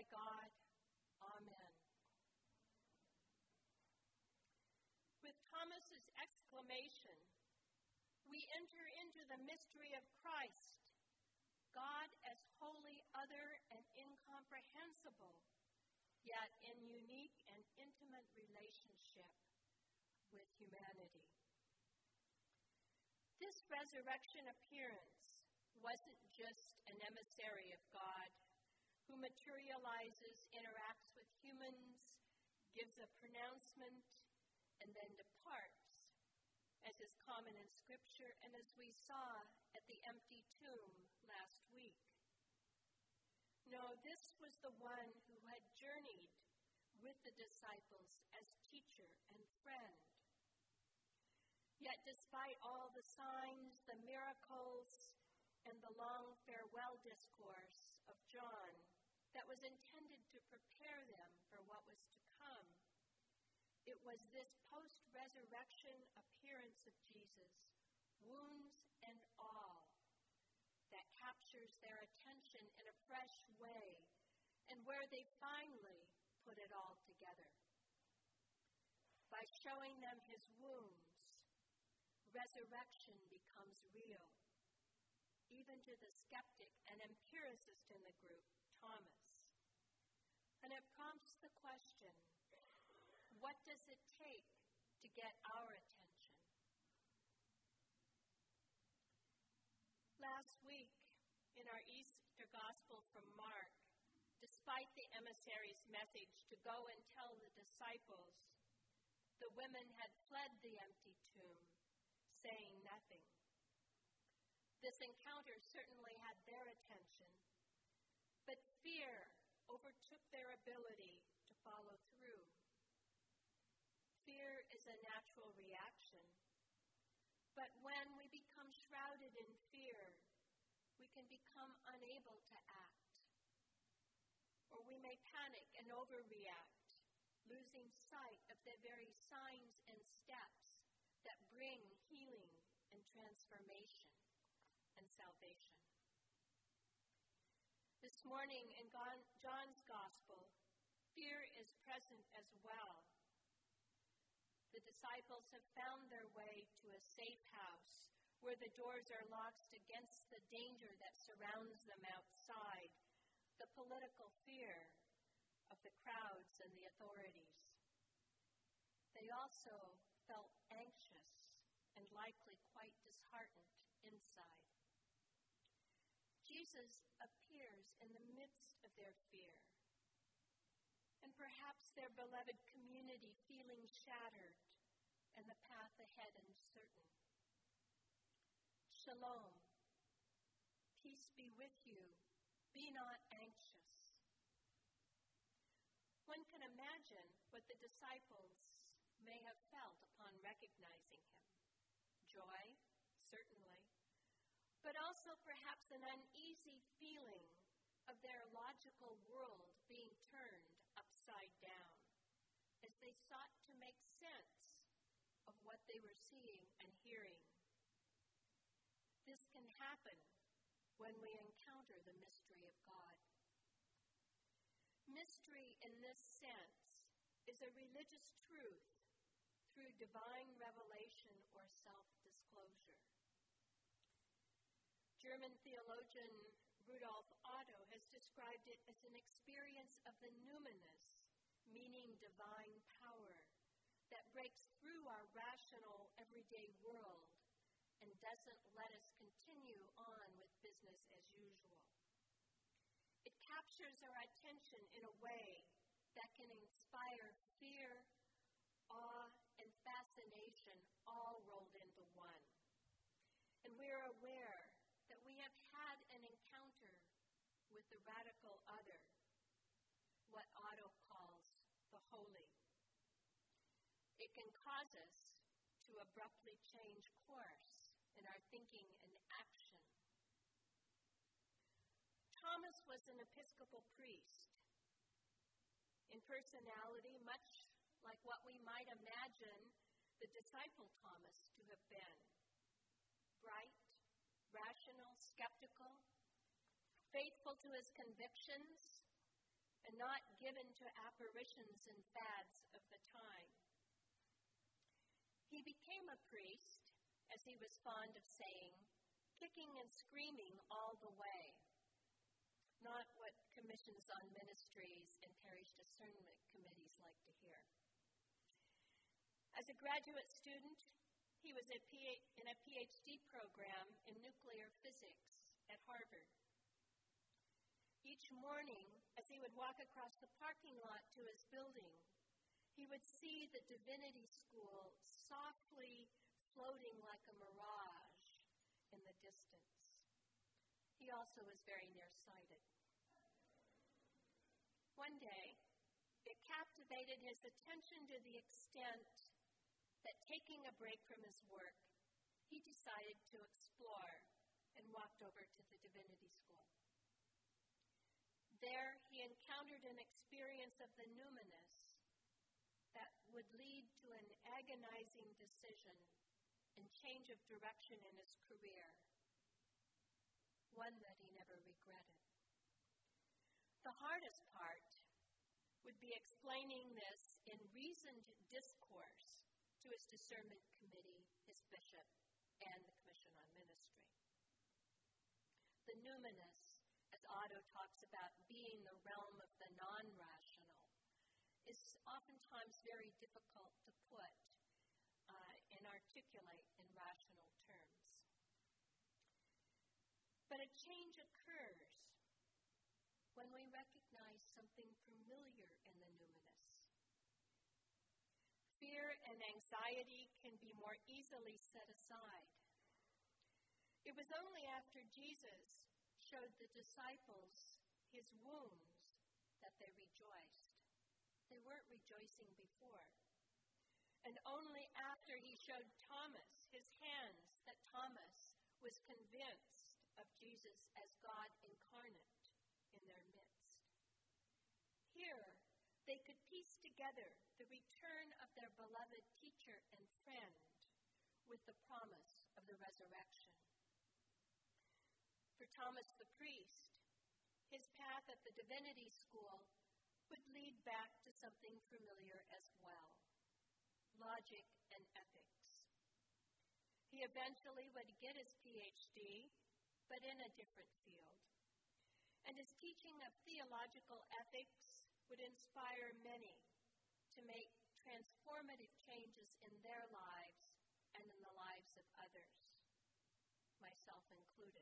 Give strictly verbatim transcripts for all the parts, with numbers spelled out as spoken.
God. Amen. With Thomas's exclamation, we enter into the mystery of Christ, God as wholly other and incomprehensible, yet in unique and intimate relationship with humanity. This resurrection appearance wasn't just an emissary of God who materializes, interacts with humans, gives a pronouncement, and then departs, as is common in Scripture and as we saw at the empty tomb last week. No, this was the one who had journeyed with the disciples as teacher and friend. Yet despite all the signs, the miracles, and the long farewell discourse of John that was intended to prepare them for what was to come, it was this post-resurrection appearance of Jesus, wounds and all, that captures their attention in a fresh way and where they finally put it all together. By showing them his wounds, resurrection becomes real, even to the skeptic and empiricist in the group, Thomas. And it prompts the question, what does it take to get our attention? Last week, in our Easter Gospel from Mark, despite the emissary's message to go and tell the disciples, the women had fled the empty tomb, saying nothing. This encounter certainly had their attention, but fear overtook their ability to follow through. Fear is a natural reaction, but when we become shrouded in fear, we can become unable to act. Or we may panic and overreact, losing sight of the very signs and steps that bring healing and transformation and salvation. This morning in John's Gospel, fear is present as well. The disciples have found their way to a safe house where the doors are locked against the danger that surrounds them outside, the political fear of the crowds and the authorities. They also felt anxious and likely quite disheartened inside. Jesus appears in the midst of their fear, and perhaps their beloved community feeling shattered and the path ahead uncertain. Shalom. Peace be with you. Be not anxious. One can imagine what the disciples may have felt upon recognizing him. Joy, certainly, but also perhaps an uneasy feeling of their logical world being turned upside down as they sought to make sense of what they were seeing and hearing. This can happen when we encounter the mystery of God. Mystery in this sense is a religious truth through divine revelation or self-disclosure. German theologian Rudolf Otto has described it as an experience of the numinous, meaning divine power, that breaks through our rational, everyday world and doesn't let us continue on with business as usual. It captures our attention in a way that can inspire fear, awe, and fascination all rolled into one. And we are aware that we have had an encounter with the radical other, what Otto calls the holy. It can cause us to abruptly change course in our thinking and action. Thomas was an Episcopal priest. In personality, much like what we might imagine the disciple Thomas to have been. Bright, rational, skeptical, faithful to his convictions, and not given to apparitions and fads of the time. He became a priest, as he was fond of saying, kicking and screaming all the way. Not what commissions on ministries and parish discernment committees like to hear. As a graduate student, he was a P- in a P H D program in nuclear physics at Harvard. Each morning, as he would walk across the parking lot to his building, he would see the Divinity School softly floating like a mirage in the distance. He also was very nearsighted. One day, it captivated his attention to the extent that taking a break from his work, he decided to explore and walked over to the Divinity School. There, he encountered an experience of the numinous that would lead to an agonizing decision and change of direction in his career, one that he never regretted. The hardest part would be explaining this in reasoned discourse to his discernment committee, his bishop, and the Commission on Ministry. The numinous, as Otto talks about being the realm of the non-rational, is oftentimes very difficult to put uh, and articulate in rational terms. But a change occurs when we recognize something familiar in the numinous. Fear and anxiety can be more easily set aside. It was only after Jesus showed the disciples his wounds that they rejoiced. They weren't rejoicing before. And only after he showed Thomas his hands that Thomas was convinced of Jesus as God incarnate in their midst. Here, they could piece together the return of their beloved teacher and friend with the promise of the resurrection. For Thomas the priest, his path at the Divinity School would lead back to something familiar as well, logic and ethics. He eventually would get his P H D, but in a different field. And his teaching of theological ethics would inspire many to make transformative changes in their lives and in the lives of others, myself included.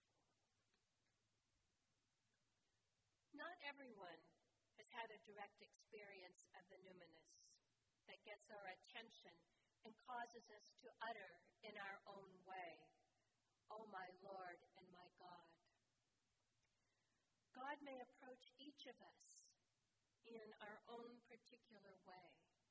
Not everyone has had a direct experience of the numinous that gets our attention and causes us to utter in our own way, "Oh, my Lord and my God." God may approach each of us in our own particular way.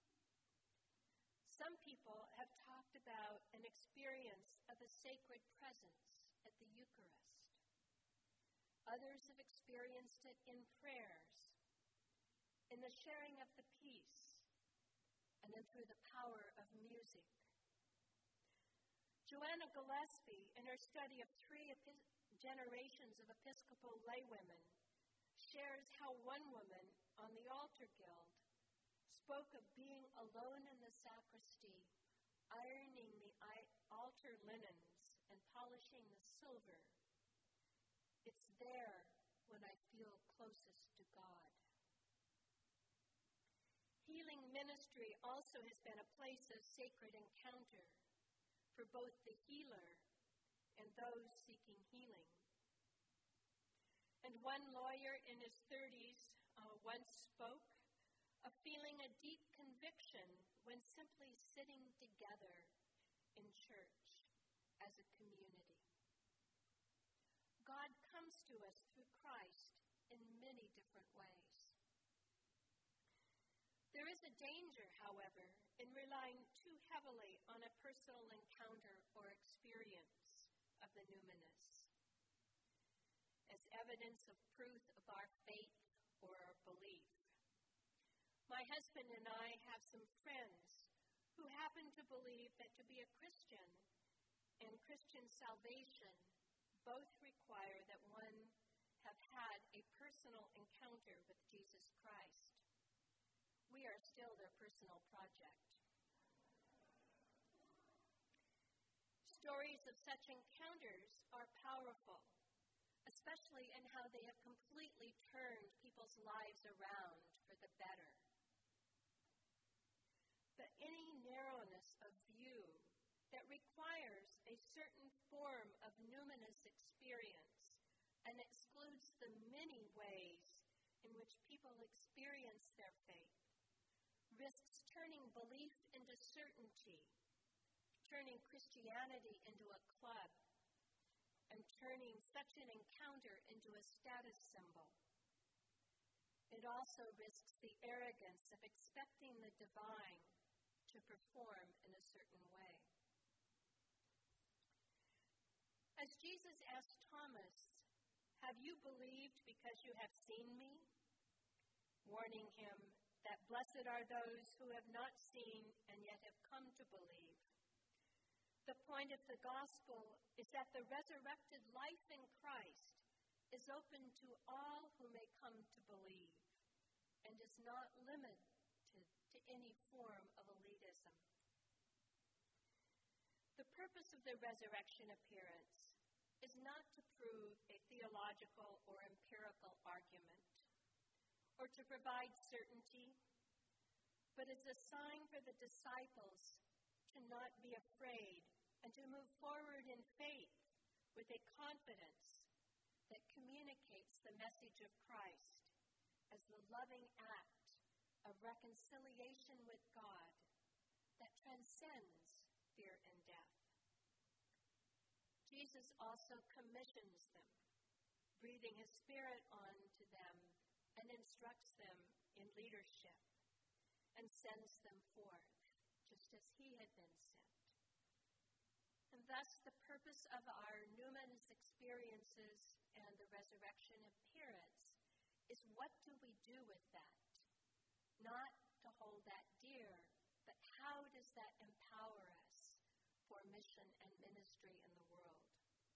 Some people have talked about an experience of a sacred presence at the Eucharist. Others have experienced it in prayers, in the sharing of the peace, and then through the power of music. Joanna Gillespie, in her study of three epi- generations of Episcopal laywomen, shares how one woman on the altar guild spoke of being alone in the sacristy, ironing the altar linens and polishing the silver. It's there when I feel closest to God. Healing ministry also has been a place of sacred encounter for both the healer and those seeking healing. And one lawyer in his thirties uh, once spoke of feeling a deep conviction when simply sitting together in church as a community. God comes to us through Christ in many different ways. There is a danger, however, in relying too heavily on a personal encounter or experience of the numinous as evidence of proof of our faith or our belief. My husband and I have some friends who happen to believe that to be a Christian and Christian salvation both require that one have had a personal encounter with Jesus still their personal project. Stories of such encounters are powerful, especially in how they have completely turned people's lives around for the better. But any narrowness of view that requires a certain form of numinous experience and excludes the many ways in which people experience their faith risks turning belief into certainty, turning Christianity into a club, and turning such an encounter into a status symbol. It also risks the arrogance of expecting the divine to perform in a certain way. As Jesus asked Thomas, "Have you believed because you have seen me?" warning him that blessed are those who have not seen and yet have come to believe. The point of the gospel is that the resurrected life in Christ is open to all who may come to believe and is not limited to any form of elitism. The purpose of the resurrection appearance is not to prove a theological or empirical argument or to provide certainty, but is a sign for the disciples to not be afraid and to move forward in faith with a confidence that communicates the message of Christ as the loving act of reconciliation with God that transcends fear and death. Jesus also commissions them, breathing his Spirit onto them and instructs them in leadership and sends them forth, just as he had been sent. And thus the purpose of our numinous experiences and the resurrection appearance is what do we do with that? Not to hold that dear, but how does that empower us for mission and ministry in the world?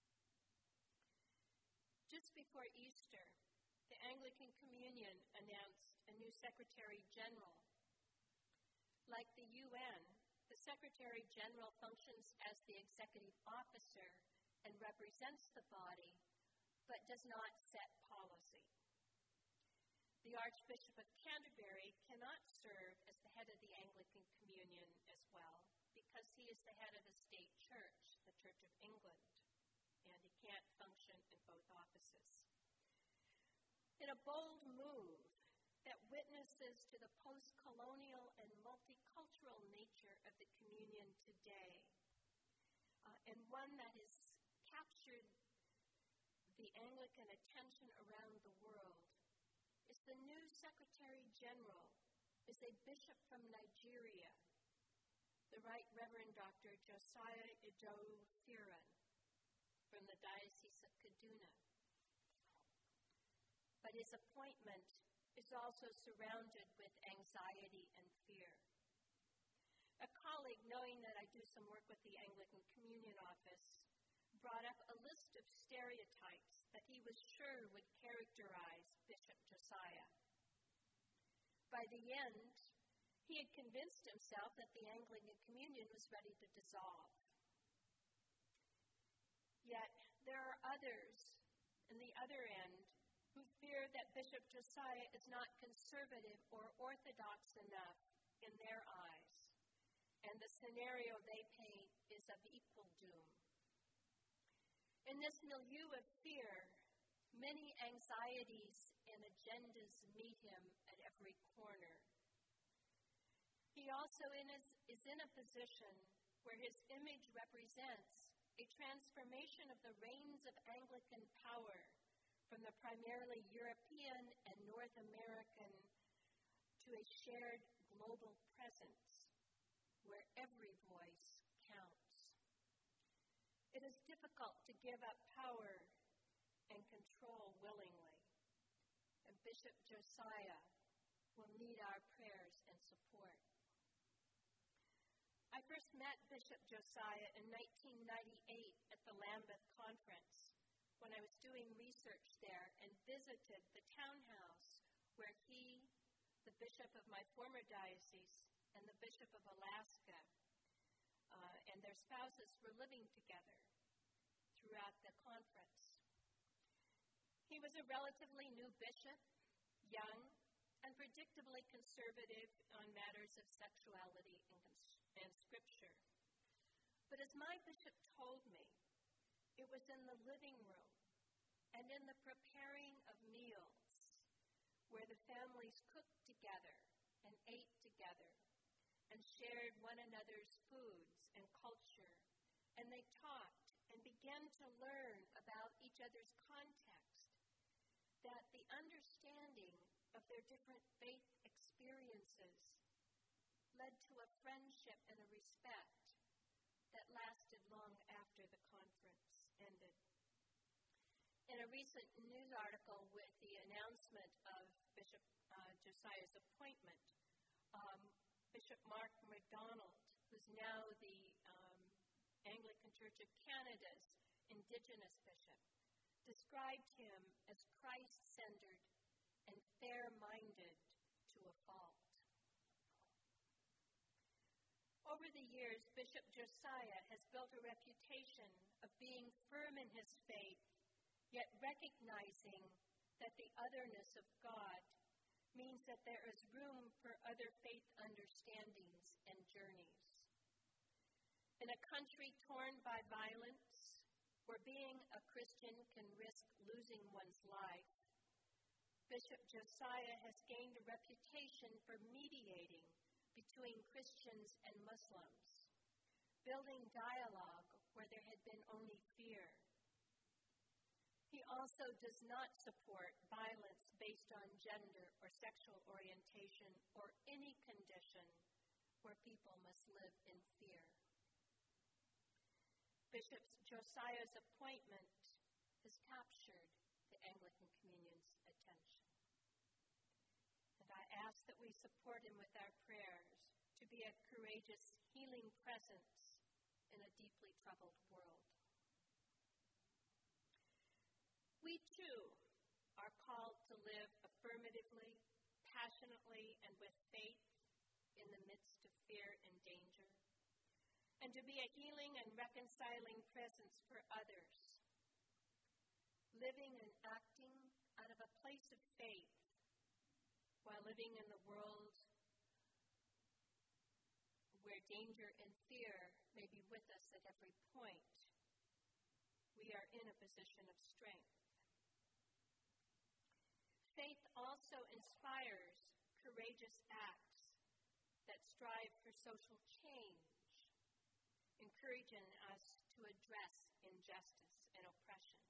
Just before Easter, the Anglican Communion announced a new Secretary General. Like the U N, the Secretary General functions as the executive officer and represents the body, but does not set policy. The Archbishop of Canterbury cannot serve as the head of the Anglican Communion as well, because he is the head of the state church, the Church of England, and he can't function in both offices. In a bold move that witnesses to the post-colonial and multicultural nature of the communion today, uh, and one that has captured the Anglican attention around the world, is the new Secretary General is a bishop from Nigeria, the Right Reverend Doctor Josiah Ido-Firan from the Diocese of Kaduna. But his appointment is also surrounded with anxiety and fear. A colleague, knowing that I do some work with the Anglican Communion Office, brought up a list of stereotypes that he was sure would characterize Bishop Josiah. By the end, he had convinced himself that the Anglican Communion was ready to dissolve. Yet there are others in the other end who fear that Bishop Josiah is not conservative or orthodox enough in their eyes, and the scenario they paint is of equal doom. In this milieu of fear, many anxieties and agendas meet him at every corner. He also in his, is in a position where his image represents a transformation of the reins of Anglican power from the primarily European and North American to a shared global presence where every voice counts. It is difficult to give up power and control willingly, and Bishop Josiah will need our prayers and support. I first met Bishop Josiah in nineteen ninety-eight at the Lambeth Conference when I was doing research there and visited the townhouse where he, the bishop of my former diocese, and the bishop of Alaska, uh, and their spouses were living together throughout the conference. He was a relatively new bishop, young, and predictably conservative on matters of sexuality and, cons- and scripture. But as my bishop told me, it was in the living room and in the preparing of meals where the families cooked together and ate together and shared one another's foods and culture, and they talked and began to learn about each other's context, that the understanding of their different faith experiences led to a friendship and a respect that lasted long after the conference ended. In a recent news article with the announcement of Bishop uh, Josiah's appointment, um, Bishop Mark MacDonald, who's now the um, Anglican Church of Canada's Indigenous bishop, described him as Christ-centered and fair-minded to a fault. Over the years, Bishop Josiah has built a reputation of being firm in his faith, yet recognizing that the otherness of God means that there is room for other faith understandings and journeys. In a country torn by violence, where being a Christian can risk losing one's life, Bishop Josiah has gained a reputation for mediating between Christians and Muslims, building dialogue where there had been only fear. He also does not support violence based on gender or sexual orientation or any condition where people must live in fear. Bishop Josiah's appointment has captured the Anglican Communion's attention. And I ask that we support him with our prayers to be a courageous, healing presence in a deeply troubled world. We, too, are called to live affirmatively, passionately, and with faith in the midst of fear and danger, and to be a healing and reconciling presence for others, living and acting out of a place of faith while living in the world where danger and fear may be with us at every point. We are in a position of strength. Faith also inspires courageous acts that strive for social change, encouraging us to address injustice and oppression.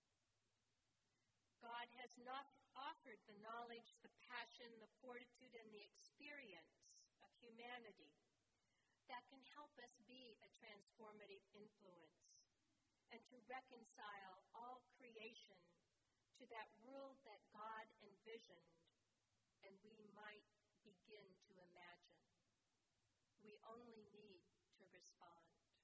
God has not offered the knowledge, the passion, the fortitude, and the experience of humanity that can help us be a transformative influence and to reconcile all creation to that world that God envisioned and we might begin to imagine. We only need to respond.